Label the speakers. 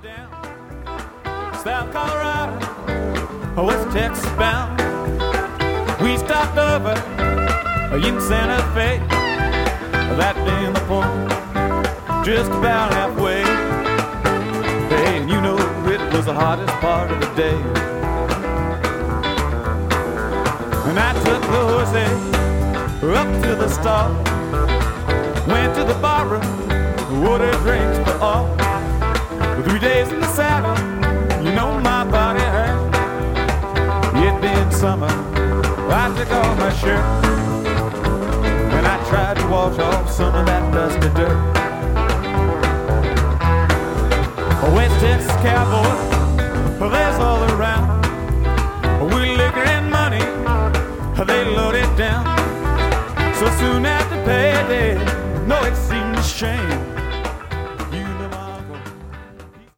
Speaker 1: down, South Colorado, West Texas bound. We stopped over in Santa Fe, that being the point, just about halfway. Hey, and you know it was the hottest part of the day. And I took the Jose up to the stall, went to the bar room, ordered drinks for all. 3 days in the saddle, you know my body hurt. It been summer, I took off my shirt, and I tried to wash off some of that dusty dirt. West Texas cowboys, there's all around. With liquor and money, they load it down. So soon after payday, no, it seemed a shame